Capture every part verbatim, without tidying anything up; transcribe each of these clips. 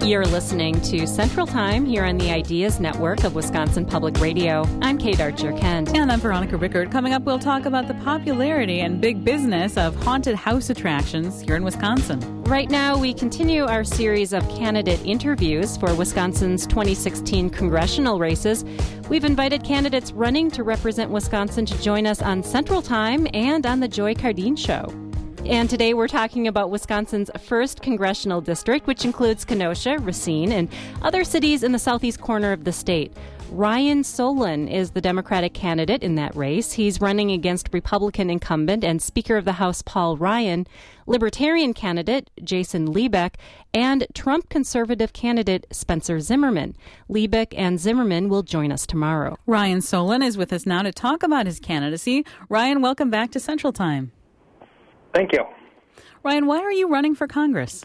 You're listening to Central Time here on the Ideas Network of Wisconsin Public Radio. I'm Kate Archer-Kent. And I'm Veronica Rickard. Coming up, we'll talk about the popularity and big business of haunted house attractions here in Wisconsin. Right now, we continue our series of candidate interviews for Wisconsin's twenty sixteen congressional races. We've invited candidates running to represent Wisconsin to join us on Central Time and on the Joy Cardine Show. And today we're talking about Wisconsin's first congressional district, which includes Kenosha, Racine, and other cities in the southeast corner of the state. Ryan Solon is the Democratic candidate in that race. He's running against Republican incumbent and Speaker of the House Paul Ryan, Libertarian candidate Jason Liebeck, and Trump conservative candidate Spencer Zimmerman. Liebeck and Zimmerman will join us tomorrow. Ryan Solon is with us now to talk about his candidacy. Ryan, welcome back to Central Time. Thank you. Ryan, why are you running for Congress?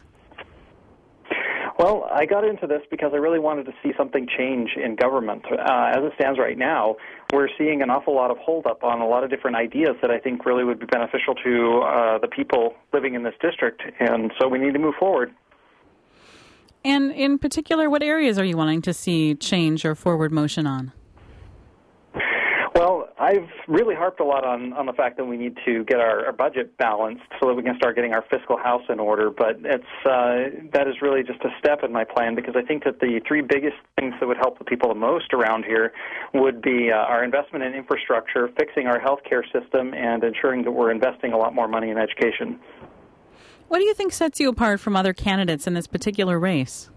Well, I got into this because I really wanted to see something change in government. Uh, as it stands right now, we're seeing an awful lot of holdup on a lot of different ideas that I think really would be beneficial to uh, the people living in this district, and so we need to move forward. And in particular, what areas are you wanting to see change or forward motion on? Well, I've really harped a lot on, on the fact that we need to get our, our budget balanced so that we can start getting our fiscal house in order, but it's uh, that is really just a step in my plan, because I think that the three biggest things that would help the people the most around here would be uh, our investment in infrastructure, fixing our healthcare system, and ensuring that we're investing a lot more money in education. What do you think sets you apart from other candidates in this particular race?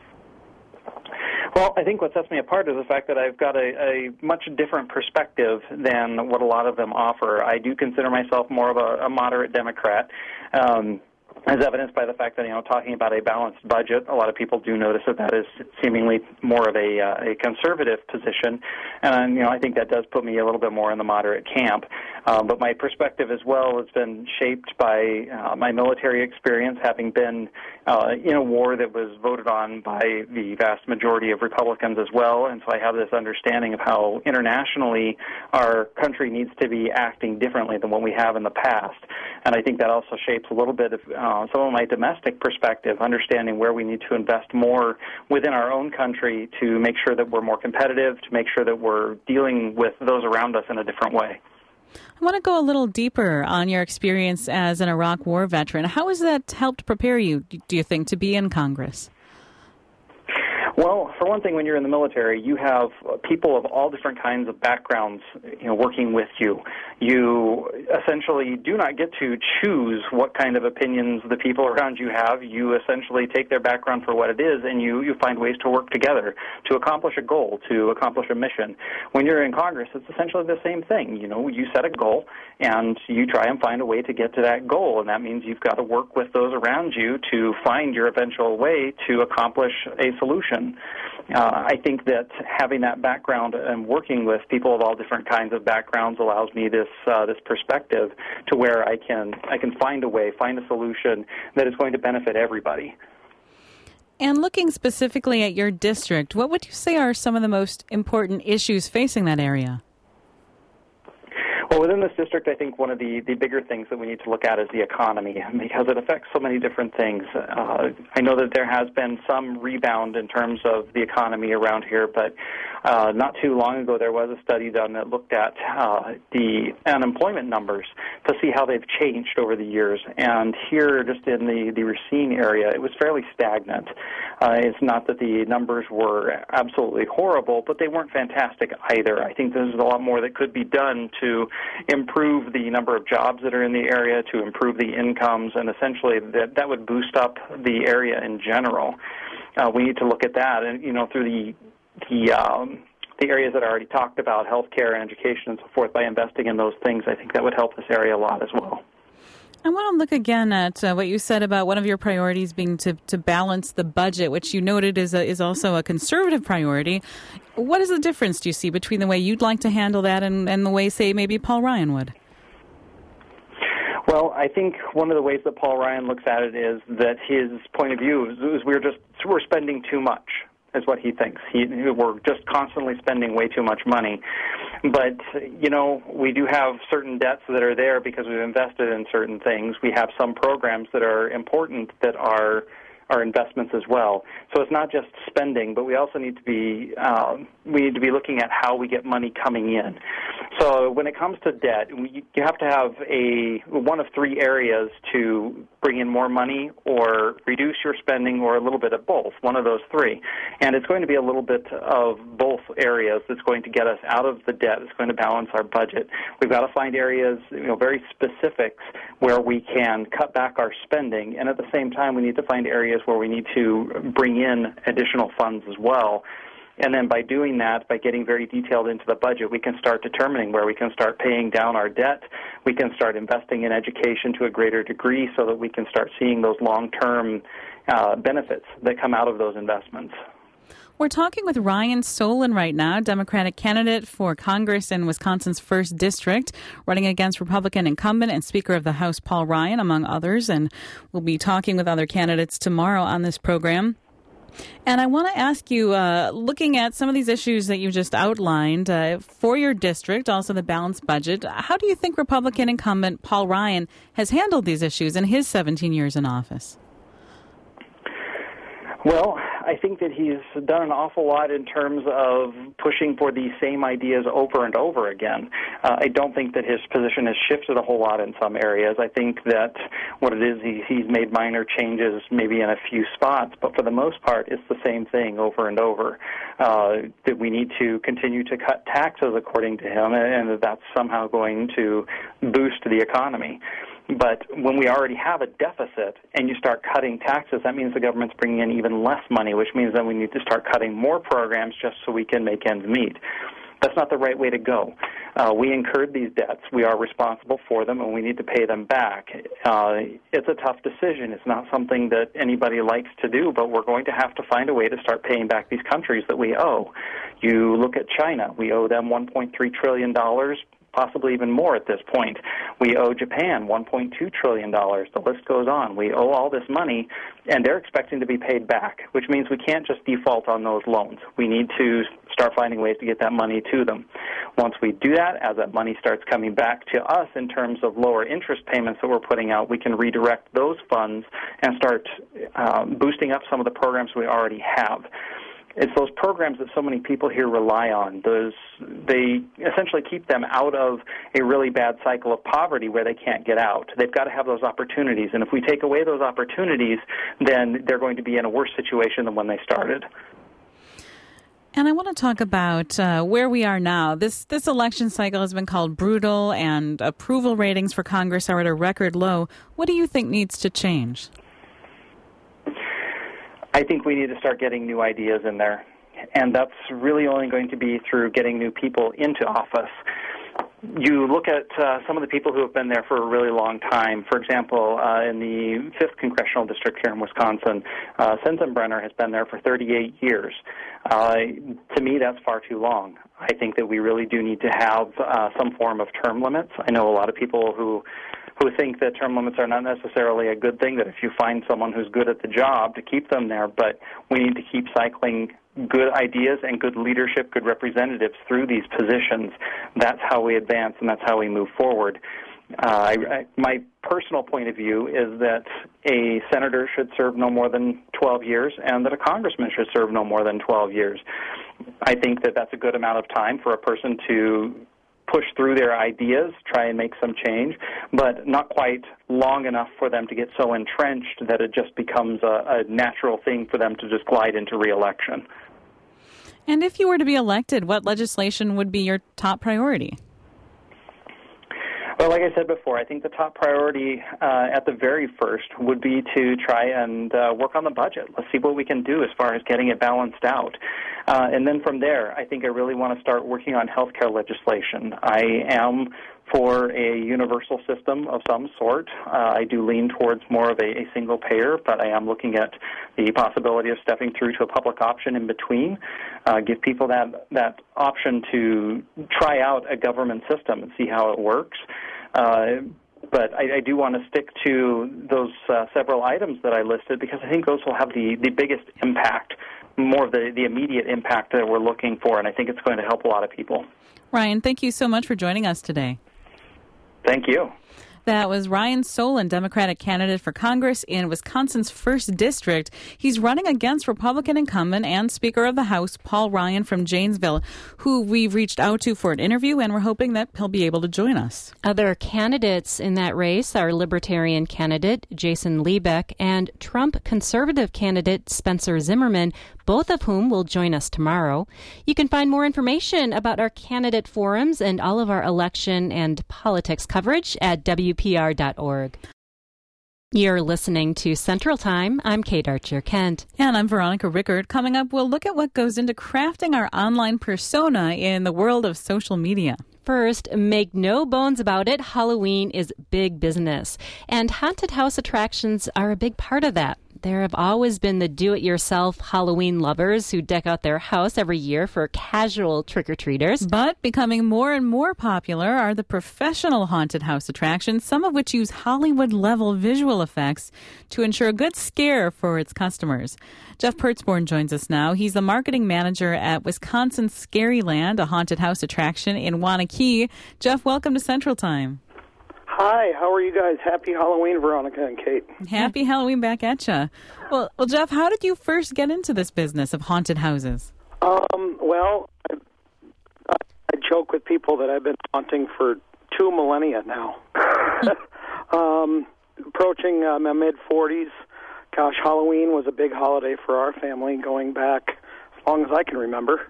Well, I think what sets me apart is the fact that I've got a, a much different perspective than what a lot of them offer. I do consider myself more of a, a moderate Democrat, um, as evidenced by the fact that, you know, talking about a balanced budget, a lot of people do notice that that is seemingly more of a, uh, a conservative position. And, you know, I think that does put me a little bit more in the moderate camp. Uh, but my perspective as well has been shaped by uh, my military experience, having been uh, in a war that was voted on by the vast majority of Republicans as well. And so I have this understanding of how internationally our country needs to be acting differently than what we have in the past. And I think that also shapes a little bit of uh, some of my domestic perspective, understanding where we need to invest more within our own country to make sure that we're more competitive, to make sure that we're dealing with those around us in a different way. I want to go a little deeper on your experience as an Iraq War veteran. How has that helped prepare you, do you think, to be in Congress? Well, for one thing, when you're in the military, you have people of all different kinds of backgrounds, you know, working with you. You essentially do not get to choose what kind of opinions the people around you have. You essentially take their background for what it is, and you, you find ways to work together to accomplish a goal, to accomplish a mission. When you're in Congress, it's essentially the same thing. You know, you set a goal, and you try and find a way to get to that goal, and that means you've got to work with those around you to find your eventual way to accomplish a solution. Uh, I think that having that background and working with people of all different kinds of backgrounds allows me this uh, this perspective to where I can I can find a way, find a solution that is going to benefit everybody. And looking specifically at your district, what would you say are some of the most important issues facing that area? Well, within this district, I think one of the, the bigger things that we need to look at is the economy, because it affects so many different things. Uh, I know that there has been some rebound in terms of the economy around here, but uh, not too long ago there was a study done that looked at uh, the unemployment numbers to see how they've changed over the years. And here, just in the, the Racine area, it was fairly stagnant. Uh, it's not that the numbers were absolutely horrible, but they weren't fantastic either. I think there's a lot more that could be done to improve the number of jobs that are in the area, to improve the incomes, and essentially that, that would boost up the area in general. Uh, we need to look at that, and you know, through the the um, the areas that I already talked about, healthcare and education and so forth. By investing in those things, I think that would help this area a lot as well. I want to look again at uh, what you said about one of your priorities being to, to balance the budget, which you noted is a, is also a conservative priority. What is the difference, do you see, between the way you'd like to handle that and, and the way, say, maybe Paul Ryan would? Well, I think one of the ways that Paul Ryan looks at it is that his point of view is, is we're just we're spending too much, is what he thinks. He, we're just constantly spending way too much money. But, you know, we do have certain debts that are there because we've invested in certain things. We have some programs that are important that are our investments as well. So it's not just spending, but we also need to be um, we need to be looking at how we get money coming in. So when it comes to debt, we, you have to have a one of three areas to bring in more money or reduce your spending, or a little bit of both, one of those three. And it's going to be a little bit of both areas that's going to get us out of the debt. It's going to balance our budget. We've got to find areas, you know, very specifics where we can cut back our spending, and at the same time we need to find areas where we need to bring in additional funds as well. And then by doing that, by getting very detailed into the budget, we can start determining where we can start paying down our debt. We can start investing in education to a greater degree so that we can start seeing those long-term uh, benefits that come out of those investments. We're talking with Ryan Solon right now, Democratic candidate for Congress in Wisconsin's first District, running against Republican incumbent and Speaker of the House Paul Ryan, among others. And we'll be talking with other candidates tomorrow on this program. And I want to ask you, uh, looking at some of these issues that you just outlined uh, for your district, also the balanced budget, how do you think Republican incumbent Paul Ryan has handled these issues in his seventeen years in office? Well, I think that he's done an awful lot in terms of pushing for these same ideas over and over again. Uh, I don't think that his position has shifted a whole lot in some areas. I think that what it is, he, he's made minor changes maybe in a few spots, but for the most part, it's the same thing over and over. Uh, that we need to continue to cut taxes, according to him, and that that's somehow going to boost the economy. But when we already have a deficit and you start cutting taxes, that means the government's bringing in even less money, which means that we need to start cutting more programs just so we can make ends meet. That's not the right way to go. Uh, we incurred these debts. We are responsible for them, and we need to pay them back. Uh, it's a tough decision. It's not something that anybody likes to do, but we're going to have to find a way to start paying back these countries that we owe. You look at China. We owe them one point three trillion dollars. Possibly even more at this point. We owe Japan one point two trillion dollars. The list goes on. We owe all this money, and they're expecting to be paid back, which means we can't just default on those loans. We need to start finding ways to get that money to them. Once we do that, as that money starts coming back to us in terms of lower interest payments that we're putting out, we can redirect those funds and start um, boosting up some of the programs we already have. It's those programs that so many people here rely on. Those, they essentially keep them out of a really bad cycle of poverty where they can't get out. They've got to have those opportunities, and if we take away those opportunities, then they're going to be in a worse situation than when they started. And I want to talk about uh, where we are now. This this election cycle has been called brutal, and approval ratings for Congress are at a record low. What do you think needs to change? I think we need to start getting new ideas in there, and that's really only going to be through getting new people into office. You look at uh, some of the people who have been there for a really long time. For example, uh, in the fifth Congressional District here in Wisconsin, uh, Sensenbrenner has been there for thirty-eight years. Uh, to me, that's far too long. I think that we really do need to have uh, some form of term limits. I know a lot of people who who think that term limits are not necessarily a good thing, that if you find someone who's good at the job, to keep them there, but we need to keep cycling good ideas and good leadership, good representatives through these positions. That's how we advance, and that's how we move forward. Uh, I, I, my personal point of view is that a senator should serve no more than twelve years, and that a congressman should serve no more than twelve years. I think that that's a good amount of time for a person to push through their ideas, try and make some change, but not quite long enough for them to get so entrenched that it just becomes a, a natural thing for them to just glide into re-election. And if you were to be elected, what legislation would be your top priority? Well, like I said before, I think the top priority uh, at the very first would be to try and uh, work on the budget. Let's see what we can do as far as getting it balanced out. Uh, and then from there, I think I really want to start working on health care legislation. I am for a universal system of some sort. Uh, I do lean towards more of a, a single payer, but I am looking at the possibility of stepping through to a public option in between, uh, give people that, that option to try out a government system and see how it works. Uh, but I, I do want to stick to those uh, several items that I listed because I think those will have the, the biggest impact, more of the, the immediate impact that we're looking for, and I think it's going to help a lot of people. Ryan, thank you so much for joining us today. Thank you. That was Ryan Solon, Democratic candidate for Congress in Wisconsin's first District. He's running against Republican incumbent and Speaker of the House, Paul Ryan from Janesville, who we've reached out to for an interview, and we're hoping that he'll be able to join us. Other candidates in that race are Libertarian candidate Jason Liebeck and Trump conservative candidate Spencer Zimmerman, both of whom will join us tomorrow. You can find more information about our candidate forums and all of our election and politics coverage at W P R dot org. You're listening to Central Time. I'm Kate Archer-Kent. And I'm Veronica Rickard. Coming up, we'll look at what goes into crafting our online persona in the world of social media. First, make no bones about it, Halloween is big business. And haunted house attractions are a big part of that. There have always been the do-it-yourself Halloween lovers who deck out their house every year for casual trick-or-treaters. But becoming more and more popular are the professional haunted house attractions, some of which use Hollywood-level visual effects to ensure a good scare for its customers. Jeff Pertzborn joins us now. He's the marketing manager at Wisconsin Scaryland, a haunted house attraction in Waunakee. Jeff, welcome to Central Time. Hi, how are you guys? Happy Halloween, Veronica and Kate. Happy Halloween back at you. Well, well, Jeff, how did you first get into this business of haunted houses? Um, well, I, I joke with people that I've been haunting for two millennia now. um, approaching uh, my mid-forties. Gosh, Halloween was a big holiday for our family going back as long as I can remember.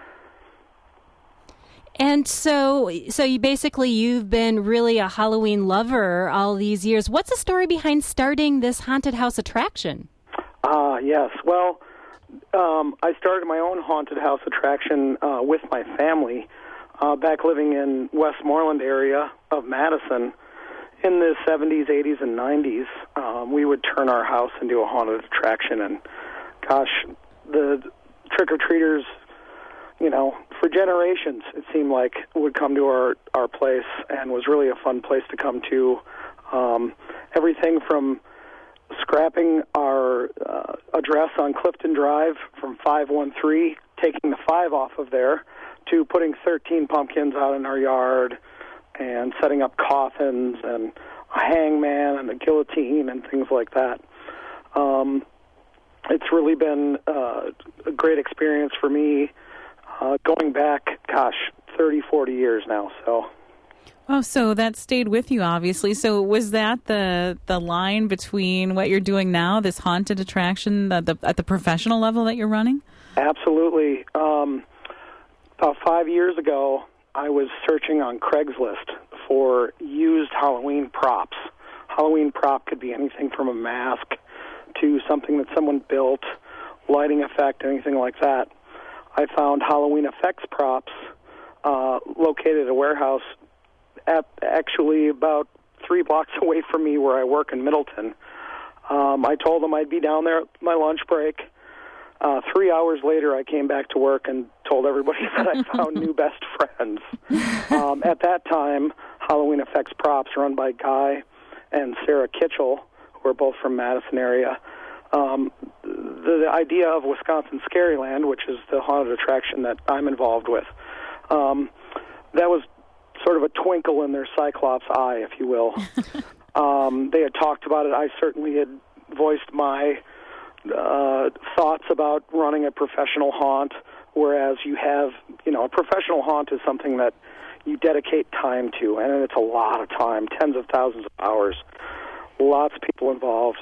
And so, so you basically, you've been really a Halloween lover all these years. What's the story behind starting this haunted house attraction? Ah, uh, yes. Well, um, I started my own haunted house attraction uh, with my family uh, back living in Westmoreland area of Madison in the seventies, eighties, and nineties. Um, we would turn our house into a haunted attraction, and gosh, the trick-or-treaters, you know, for generations, it seemed like, would come to our, our place and was really a fun place to come to. Um, everything from scrapping our uh, address on Clifton Drive from five one three, taking the five off of there, to putting thirteen pumpkins out in our yard and setting up coffins and a hangman and a guillotine and things like that. Um, it's really been uh, a great experience for me. Uh, going back, gosh, thirty, forty years now, so. Oh, so that stayed with you, obviously. So was that the the line between what you're doing now, this haunted attraction, the, the, at the professional level that you're running? Absolutely. Um, about five years ago, I was searching on Craigslist for used Halloween props. Halloween prop could be anything from a mask to something that someone built, lighting effect, anything like that. I found Halloween effects props uh, located at a warehouse at actually about three blocks away from me where I work in Middleton. Um, I told them I'd be down there at my lunch break. Uh, three hours later, I came back to work and told everybody that I found new best friends. Um, at that time, Halloween effects props run by Guy and Sarah Kitchell, who are both from Madison area. Um, the, the idea of Wisconsin Scaryland, which is the haunted attraction that I'm involved with, um, that was sort of a twinkle in their Cyclops eye, if you will. um, they had talked about it. I certainly had voiced my uh, thoughts about running a professional haunt, whereas you have, you know, a professional haunt is something that you dedicate time to, and it's a lot of time, tens of thousands of hours, lots of people involved.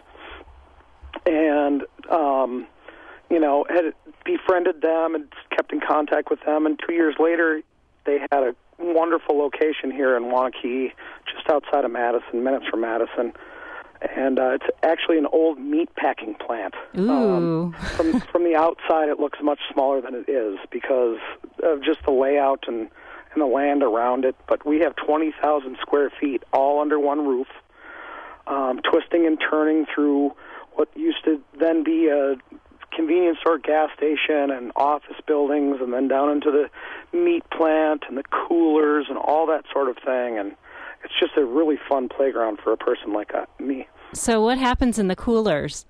And, um, you know, had befriended them and kept in contact with them. And two years later, they had a wonderful location here in Waunakee, just outside of Madison, minutes from Madison. And uh, it's actually an old meat packing plant. Ooh. Um, from, from the outside, it looks much smaller than it is because of just the layout and, and the land around it. But we have twenty thousand square feet all under one roof, um, twisting and turning through what used to then be a convenience store, gas station, and office buildings, and then down into the meat plant and the coolers and all that sort of thing. And it's just a really fun playground for a person like uh, me. So what happens in the coolers?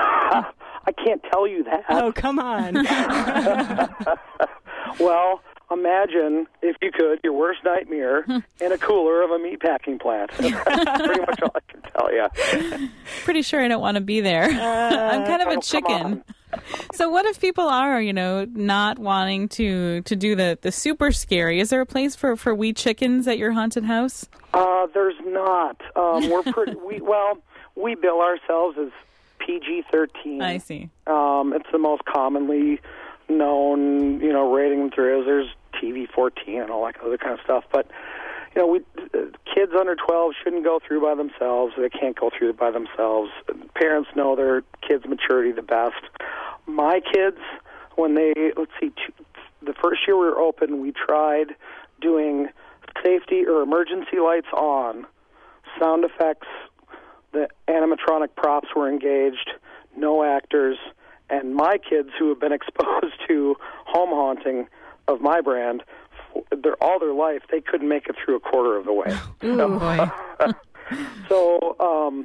I can't tell you that. Oh, come on. Well, imagine, if you could, your worst nightmare in a cooler of a meatpacking plant. That's pretty much all I can tell you. Pretty sure I don't want to be there. Uh, I'm kind of a oh, chicken. So what if people are, you know, not wanting to, to do the, the super scary? Is there a place for, for wee chickens at your haunted house? Uh, there's not. Um, we're pretty, we, well, we bill ourselves as P G thirteen. I see. Um, it's the most commonly known, you know, rating there is. There's T V fourteen and all that other kind of stuff. But, you know, we uh, kids under twelve shouldn't go through by themselves. They can't go through by themselves. Parents know their kids' maturity the best. My kids, when they, let's see, two, the first year we were open, we tried doing safety or emergency lights on, sound effects, the animatronic props were engaged, no actors, and my kids who have been exposed to home haunting of my brand, they're, all their life, they couldn't make it through a quarter of the way. Ooh, so, boy. so um,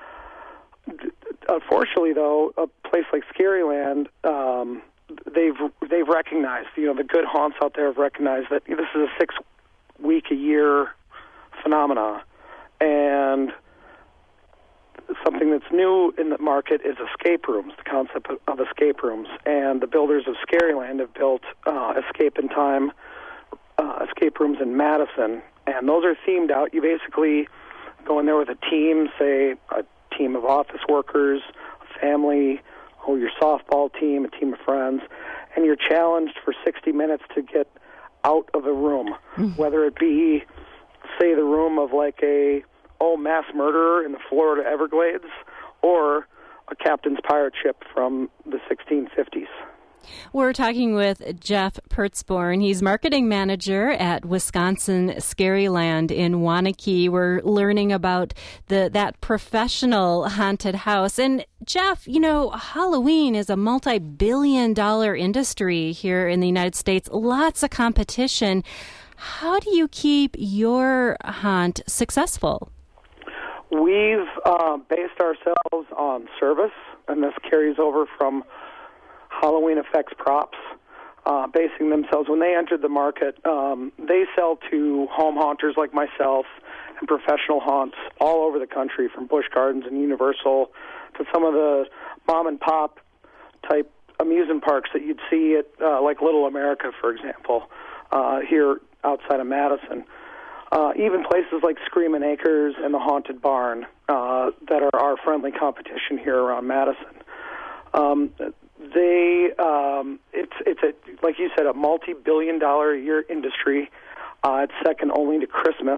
unfortunately, though, a place like Scaryland, um, they've they've recognized, you know, the good haunts out there have recognized that this is a six-week-a-year phenomena, and something that's new in the market is escape rooms, the concept of, of escape rooms. And the builders of Scaryland have built uh, Escape in Time uh, escape rooms in Madison, and those are themed out. You basically go in there with a team, say a team of office workers, a family, or your softball team, a team of friends, and you're challenged for sixty minutes to get out of a room, mm. whether it be, say, the room of like a oh mass murderer in the Florida Everglades, or a captain's pirate ship from the sixteen fifties. We're talking with Jeff Pertzborn. He's marketing manager at Wisconsin Scaryland in Waunakee. We're learning about the that professional haunted house. And Jeff, you know, Halloween is a multi-billion dollar industry here in the United States. Lots of competition. How do you keep your haunt successful? We've uh, based ourselves on service, and this carries over from Halloween Effects props, uh, basing themselves. When they entered the market, um, they sell to home haunters like myself and professional haunts all over the country, from Busch Gardens and Universal to some of the mom-and-pop type amusement parks that you'd see at, uh, like Little America, for example, uh, here outside of Madison. Uh, even places like Screamin' Acres and the Haunted Barn uh, that are our friendly competition here around Madison. Um, they, um, it's it's a like you said, a multi-billion dollar a year industry. Uh, it's second only to Christmas,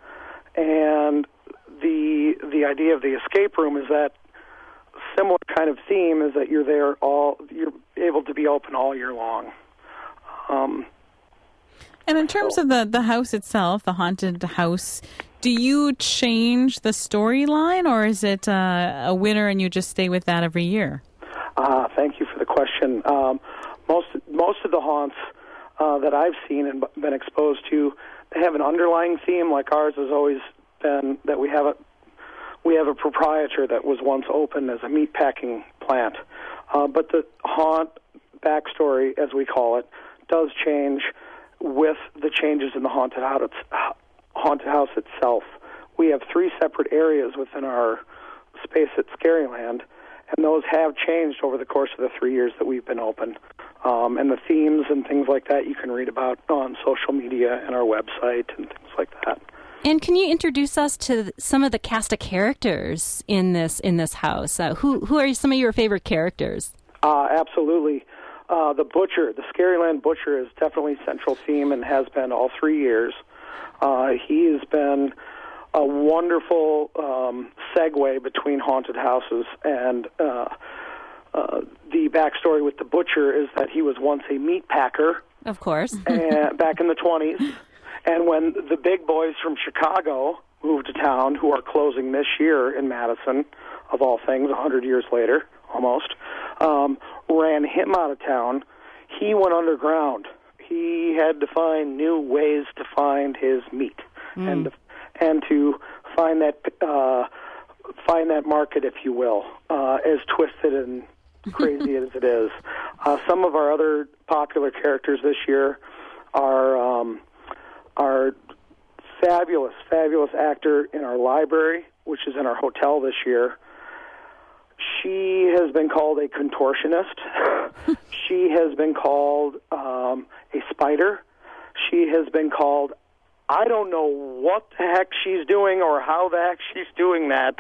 and the the idea of the escape room is that similar kind of theme is that you're there all you're able to be open all year long. Um, And in terms of the, the house itself, the haunted house, do you change the storyline, or is it uh, a winner and you just stay with that every year? Uh, thank you for the question. Um, most most of the haunts uh, that I've seen and been exposed to, they have an underlying theme. Like ours has always been that we have a we have a proprietor that was once open as a meatpacking plant, uh, but the haunt backstory, as we call it, does change with the changes in the haunted house, haunted house itself. We have three separate areas within our space at Scaryland, and those have changed over the course of the three years that we've been open. Um, and the themes and things like that you can read about on social media and our website and things like that. And can you introduce us to some of the cast of characters in this in this house? Uh, who who are some of your favorite characters? Uh, absolutely. Uh, the Butcher, the Scaryland Butcher, is definitely central theme and has been all three years. Uh, he has been a wonderful um, segue between haunted houses, and uh, uh, the backstory with the Butcher is that he was once a meat packer. Of course. and, back in the twenties. And when the big boys from Chicago moved to town, who are closing this year in Madison, of all things, one hundred years later, almost, um, ran him out of town, he went underground. He had to find new ways to find his meat mm. and to, and to find that uh, find that market, if you will, uh, as twisted and crazy as it is. Uh, some of our other popular characters this year our um, our fabulous, fabulous actor in our library, which is in our hotel this year. She has been called a contortionist. She has been called um, a spider. She has been called, I don't know what the heck she's doing or how the heck she's doing that.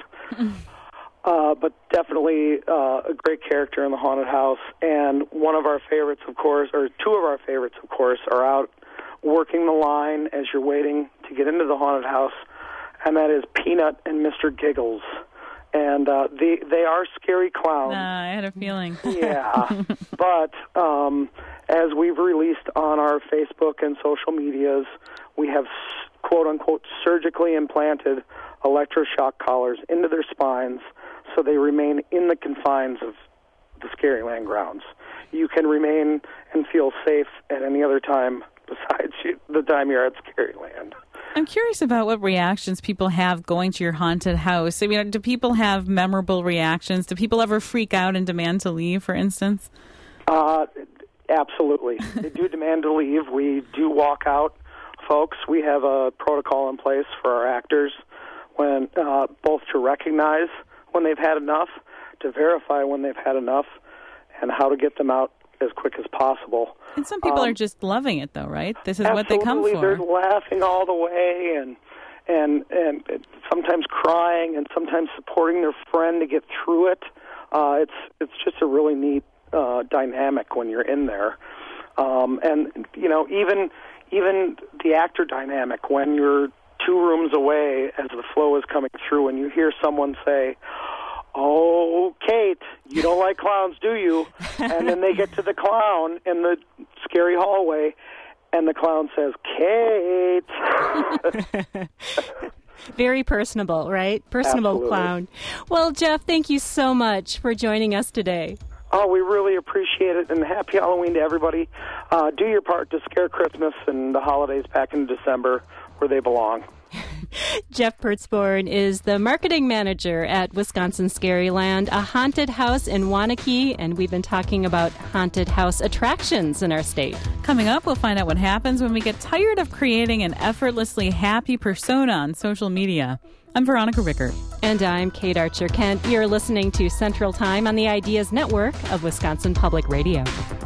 uh, but definitely uh, a great character in the haunted house. And one of our favorites, of course, or two of our favorites, of course, are out working the line as you're waiting to get into the haunted house, and that is Peanut and Mister Giggles. And uh, they, they are scary clowns. Nah, I had a feeling. Yeah. But um, as we've released on our Facebook and social medias, we have, quote-unquote, surgically implanted electroshock collars into their spines so they remain in the confines of the Scaryland grounds. You can remain and feel safe at any other time besides you, the time you're at Scaryland. I'm curious about what reactions people have going to your haunted house. I mean, do people have memorable reactions? Do people ever freak out and demand to leave, for instance? Uh, absolutely. They do demand to leave. We do walk out, folks. We have a protocol in place for our actors, when uh, both to recognize when they've had enough, to verify when they've had enough, and how to get them out as quick as possible. And some people um, are just loving it, though, right? This is absolutely. What they come for. They're laughing all the way, and and and sometimes crying, and sometimes supporting their friend to get through it. Uh, it's it's just a really neat uh, dynamic when you're in there, um, and you know even even the actor dynamic when you're two rooms away as the flow is coming through, and you hear someone say, "Oh, Kate, you don't like clowns, do you?" And then they get to the clown in the scary hallway, and the clown says, "Kate." Very personable, right? Personable Absolutely. Clown. Well, Jeff, thank you so much for joining us today. Oh, we really appreciate it, and happy Halloween to everybody. Uh, do your part to scare Christmas and the holidays back in December where they belong. Jeff Pertzborn is the marketing manager at Wisconsin Scaryland, a haunted house in Waunakee, and we've been talking about haunted house attractions in our state. Coming up, we'll find out what happens when we get tired of creating an effortlessly happy persona on social media. I'm Veronica Rickert. And I'm Kate Archer-Kent. You're listening to Central Time on the Ideas Network of Wisconsin Public Radio.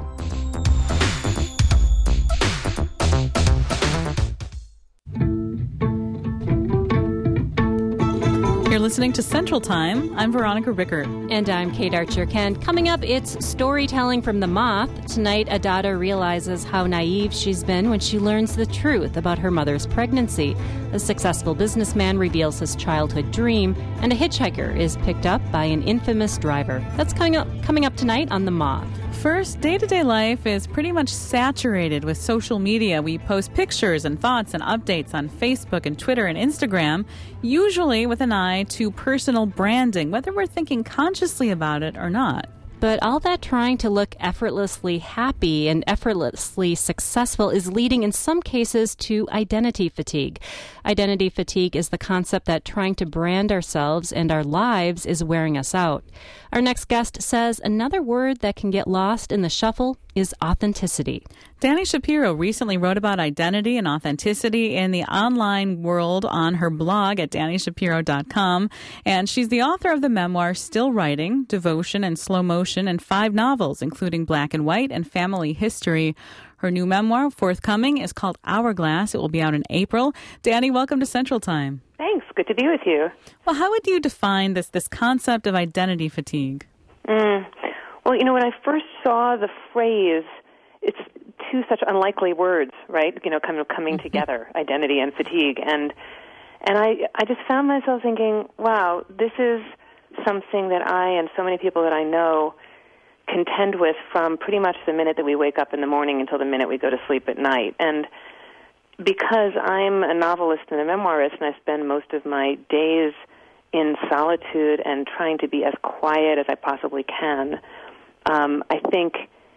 You're listening to Central Time. I'm Veronica Rickert. And I'm Kate Archer-Kent. Coming up, it's storytelling from the moth. Tonight, Adada realizes how naive she's been when she learns the truth about her mother's pregnancy. A successful businessman reveals his childhood dream, and a hitchhiker is picked up by an infamous driver. That's coming up, coming up tonight on The Moth. First, day-to-day life is pretty much saturated with social media. We post pictures and thoughts and updates on Facebook and Twitter and Instagram, usually with an eye to personal branding, whether we're thinking consciously about it or not. But all that trying to look effortlessly happy and effortlessly successful is leading in some cases to identity fatigue. Identity fatigue is the concept that trying to brand ourselves and our lives is wearing us out. Our next guest says another word that can get lost in the shuffle is authenticity. Dani Shapiro recently wrote about identity and authenticity in the online world on her blog at dani shapiro dot com. And she's the author of the memoir Still Writing, Devotion and Slow Motion, and five novels, including Black and White and Family History. Her new memoir, forthcoming, is called Hourglass. It will be out in April. Dani, welcome to Central Time. Thanks. Good to be with you. Well, how would you define this, this concept of identity fatigue? Mm. Well, you know, when I first saw the phrase, it's two such unlikely words, right? You know, kind of coming together, identity and fatigue. And and I, I just found myself thinking, wow, this is something that I and so many people that I know contend with from pretty much the minute that we wake up in the morning until the minute we go to sleep at night. And because I'm a novelist and a memoirist, and I spend most of my days in solitude and trying to be as quiet as I possibly can, um, I think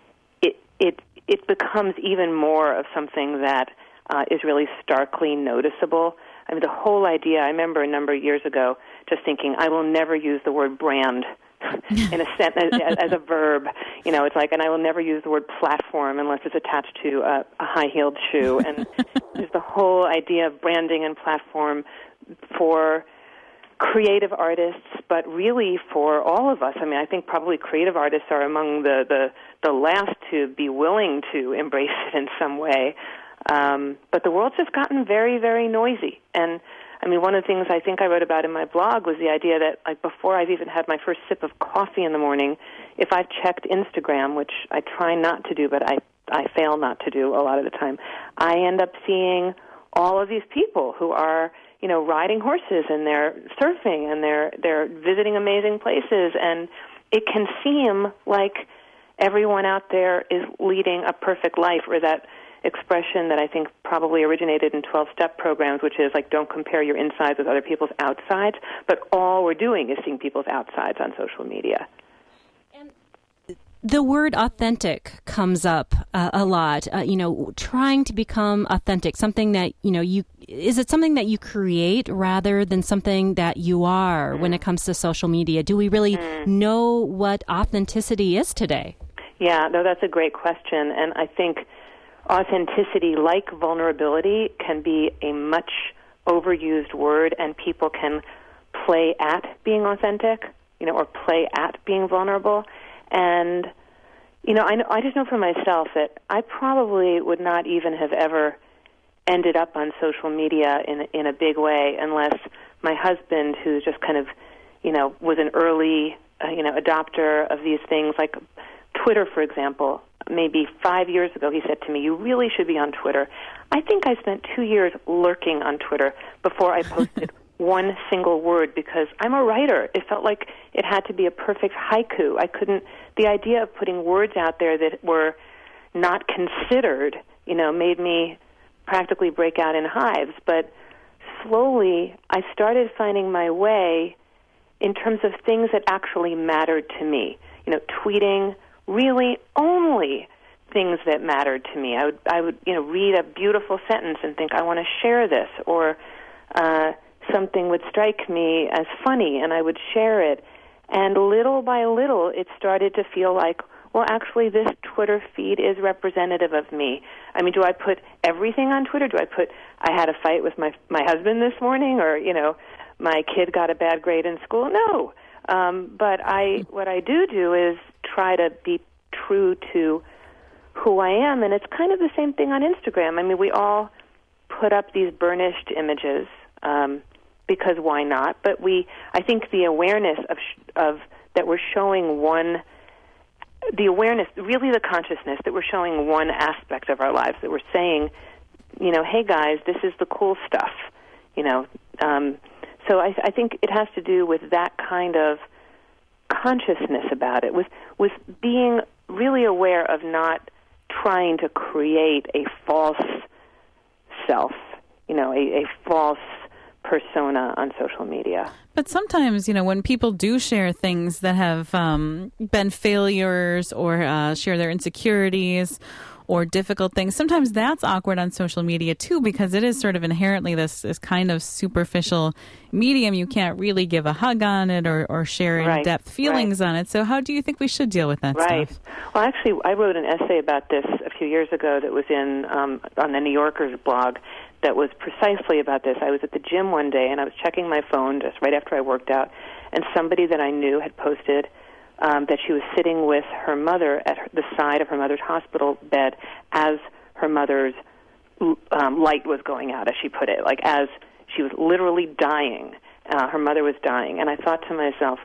it it it becomes even more of something that uh, is really starkly noticeable. I mean, the whole idea, I remember a number of years ago just thinking, I will never use the word brand in a sentence as, as a verb. You know, it's like, and I will never use the word platform unless it's attached to a, a high-heeled shoe. And there's the whole idea of branding and platform for creative artists, but really for all of us. I mean, I think probably creative artists are among the, the, the last to be willing to embrace it in some way. Um, but the world's just gotten very, very noisy. And, I mean, one of the things I think I wrote about in my blog was the idea that, like, before I've even had my first sip of coffee in the morning, if I've checked Instagram, which I try not to do, but I, I fail not to do a lot of the time, I end up seeing all of these people who are, you know, riding horses, and they're surfing, and they're they're visiting amazing places, and it can seem like everyone out there is leading a perfect life, or that expression that I think probably originated in twelve-step programs, which is like, don't compare your insides with other people's outsides, but all we're doing is seeing people's outsides on social media. The word authentic comes up uh, a lot, uh, you know, trying to become authentic, something that, you know, you, is it something that you create rather than something that you are mm. when it comes to social media? Do we really mm. know what authenticity is today? Yeah, no, that's a great question. And I think authenticity, like vulnerability, can be a much overused word, and people can play at being authentic, you know, or play at being vulnerable. And, you know, I, know, I just know for myself that I probably would not even have ever ended up on social media in in a big way unless my husband, who's just kind of, you know, was an early, uh, you know, adopter of these things, like Twitter, for example. Maybe five years ago, he said to me, you really should be on Twitter. I think I spent two years lurking on Twitter before I posted one single word, because I'm a writer. It felt like it had to be a perfect haiku. I couldn't, the idea of putting words out there that were not considered, you know, made me practically break out in hives. But slowly, I started finding my way in terms of things that actually mattered to me. You know, tweeting really only things that mattered to me. I would, I would, you know, read a beautiful sentence and think, I want to share this, or uh, something would strike me as funny, and I would share it. And little by little, it started to feel like, well, actually, this Twitter feed is representative of me. I mean, do I put everything on Twitter? Do I put, I had a fight with my my husband this morning, or, you know, my kid got a bad grade in school? No. Um, but I, what I do do is try to be true to who I am, and it's kind of the same thing on Instagram. I mean, we all put up these burnished images, um, because why not? But we, I think the awareness of of that we're showing one, the awareness, really the consciousness that we're showing one aspect of our lives, that we're saying, you know, hey guys, this is the cool stuff, you know. Um, so I, I think it has to do with that kind of consciousness about it, with with being really aware of not trying to create a false self, you know, a, a false persona on social media. But sometimes, you know, when people do share things that have um, been failures, or uh, share their insecurities or difficult things, sometimes that's awkward on social media too, because it is sort of inherently this, this kind of superficial medium. You can't really give a hug on it, or, or share in-depth right. feelings right. on it. So how do you think we should deal with that right. stuff? Well, actually, I wrote an essay about this a few years ago that was in um, on the New Yorker's blog, that was precisely about this. I was at the gym one day, and I was checking my phone just right after I worked out, and somebody that I knew had posted um, that she was sitting with her mother at her, the side of her mother's hospital bed as her mother's um, light was going out, as she put it, like as she was literally dying. Uh, her mother was dying. And I thought to myself,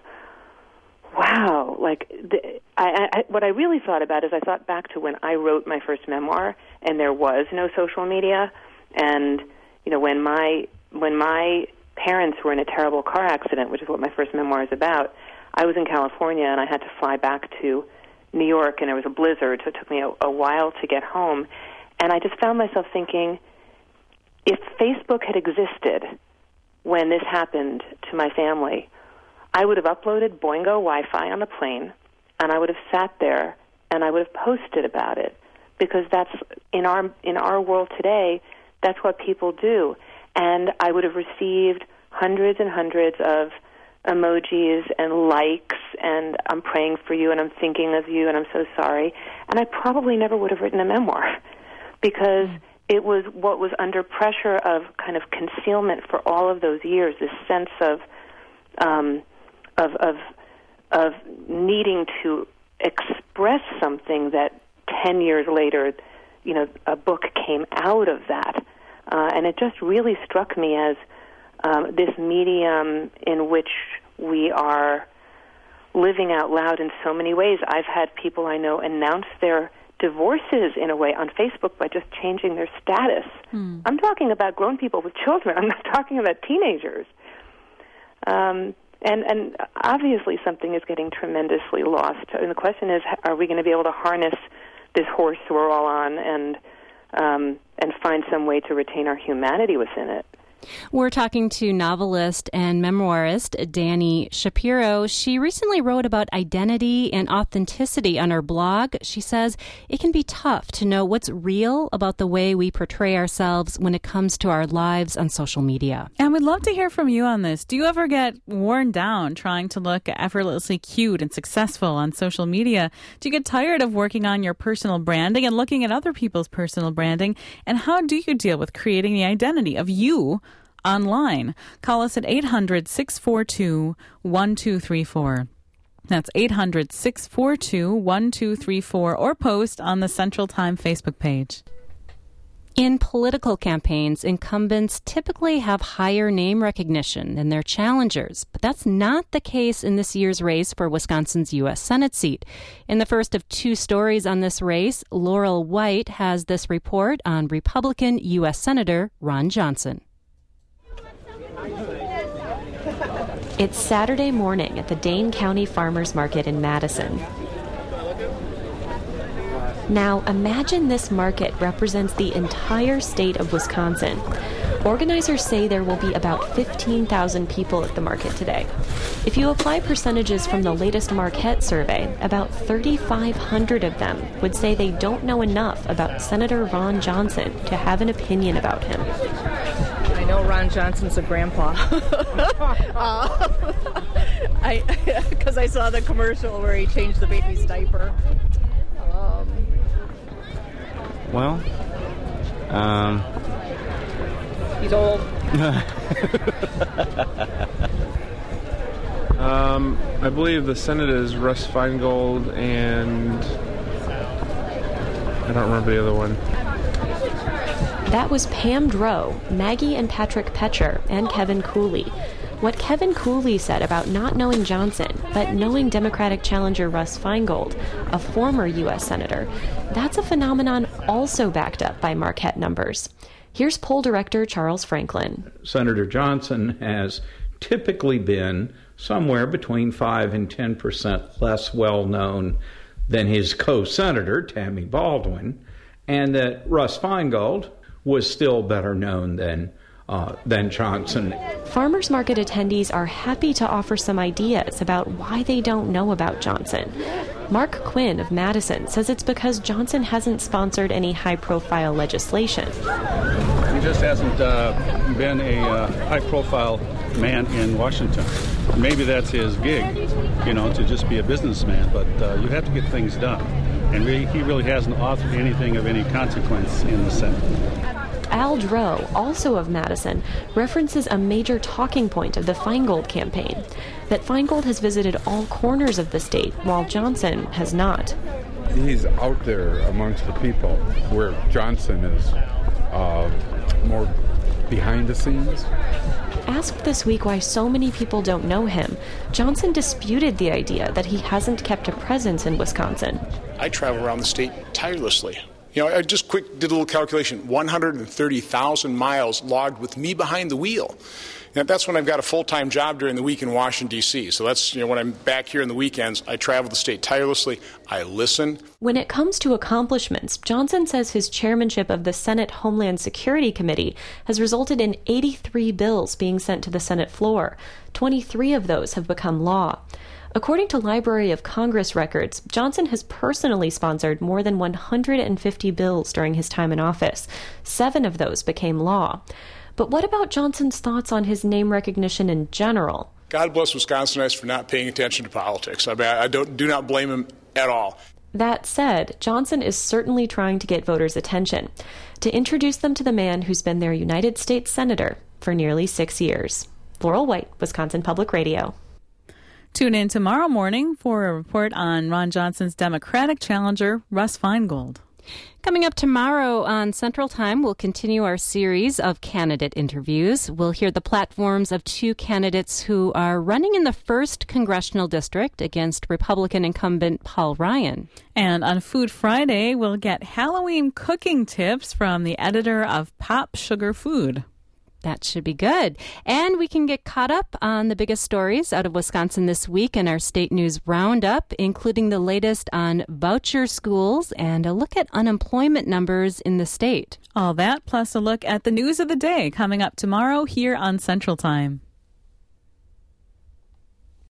wow, like the, I, I, what I really thought about is I thought back to when I wrote my first memoir, and there was no social media. And, you know, when my when my parents were in a terrible car accident, which is what my first memoir is about, I was in California, and I had to fly back to New York, and there was a blizzard, so it took me a, a while to get home. And I just found myself thinking, if Facebook had existed when this happened to my family, I would have uploaded Boingo Wi-Fi on the plane, and I would have sat there, and I would have posted about it, because that's, in our in our world today, that's what people do. And I would have received hundreds and hundreds of emojis and likes and I'm praying for you and I'm thinking of you and I'm so sorry. And I probably never would have written a memoir because it was what was under pressure of kind of concealment for all of those years, this sense of um, of, of of needing to express something that ten years later, you know, a book came out of that. Uh, and it just really struck me as um, this medium in which we are living out loud in so many ways. I've had people I know announce their divorces in a way on Facebook by just changing their status. Hmm. I'm talking about grown people with children. I'm not talking about teenagers. Um, and, and obviously something is getting tremendously lost. And the question is, are we going to be able to harness this horse we're all on and um, and find some way to retain our humanity within it? We're talking to novelist and memoirist Dani Shapiro. She recently wrote about identity and authenticity on her blog. She says it can be tough to know what's real about the way we portray ourselves when it comes to our lives on social media. And we'd love to hear from you on this. Do you ever get worn down trying to look effortlessly cute and successful on social media? Do you get tired of working on your personal branding and looking at other people's personal branding? And how do you deal with creating the identity of you online? Call us at eight hundred, six four two, one two three four. That's eight hundred, six four two, one two three four, or post on the Central Time Facebook page. In political campaigns, incumbents typically have higher name recognition than their challengers, but that's not the case in this year's race for Wisconsin's U S Senate seat. In the first of two stories on this race, Laurel White has this report on Republican U S Senator Ron Johnson. It's Saturday morning at the Dane County Farmers Market in Madison. Now, imagine this market represents the entire state of Wisconsin. Organizers say there will be about fifteen thousand people at the market today. If you apply percentages from the latest Marquette survey, about thirty-five hundred of them would say they don't know enough about Senator Ron Johnson to have an opinion about him. I know Ron Johnson's a grandpa. uh, I because I saw the commercial where he changed the baby's diaper. Um, well, um, he's old. um, I believe the Senate is Russ Feingold and I don't remember the other one. That was Pam Droe, Maggie and Patrick Petcher, and Kevin Cooley. What Kevin Cooley said about not knowing Johnson, but knowing Democratic challenger Russ Feingold, a former U S Senator, that's a phenomenon also backed up by Marquette numbers. Here's poll director Charles Franklin. Senator Johnson has typically been somewhere between five and ten percent less well-known than his co-senator, Tammy Baldwin, and that Russ Feingold was still better known than uh, than Johnson. Farmers market attendees are happy to offer some ideas about why they don't know about Johnson. Mark Quinn of Madison says it's because Johnson hasn't sponsored any high-profile legislation. He just hasn't uh, been a uh, high-profile man in Washington. Maybe that's his gig, you know, to just be a businessman, but uh, you have to get things done. And really, he really hasn't authored anything of any consequence in the Senate. Al Droe, also of Madison, references a major talking point of the Feingold campaign, that Feingold has visited all corners of the state, while Johnson has not. He's out there amongst the people, where Johnson is uh, more behind the scenes. Asked this week why so many people don't know him, Johnson disputed the idea that he hasn't kept a presence in Wisconsin. I travel around the state tirelessly. You know, I just quick did a little calculation, one hundred thirty thousand miles logged with me behind the wheel. Now, that's when I've got a full-time job during the week in Washington, D C So that's, you know, when I'm back here in the weekends, I travel the state tirelessly. I listen. When it comes to accomplishments, Johnson says his chairmanship of the Senate Homeland Security Committee has resulted in eighty-three bills being sent to the Senate floor. twenty-three of those have become law. According to Library of Congress records, Johnson has personally sponsored more than one hundred fifty bills during his time in office. Seven of those became law. But what about Johnson's thoughts on his name recognition in general? God bless Wisconsinites for not paying attention to politics. I mean, I don't do not blame them at all. That said, Johnson is certainly trying to get voters' attention, to introduce them to the man who's been their United States Senator for nearly six years. Laurel White, Wisconsin Public Radio. Tune in tomorrow morning for a report on Ron Johnson's Democratic challenger, Russ Feingold. Coming up tomorrow on Central Time, we'll continue our series of candidate interviews. We'll hear the platforms of two candidates who are running in the first congressional district against Republican incumbent Paul Ryan. And on Food Friday, we'll get Halloween cooking tips from the editor of Pop Sugar Food. That should be good. And we can get caught up on the biggest stories out of Wisconsin this week in our state news roundup, including the latest on voucher schools and a look at unemployment numbers in the state. All that plus a look at the news of the day coming up tomorrow here on Central Time.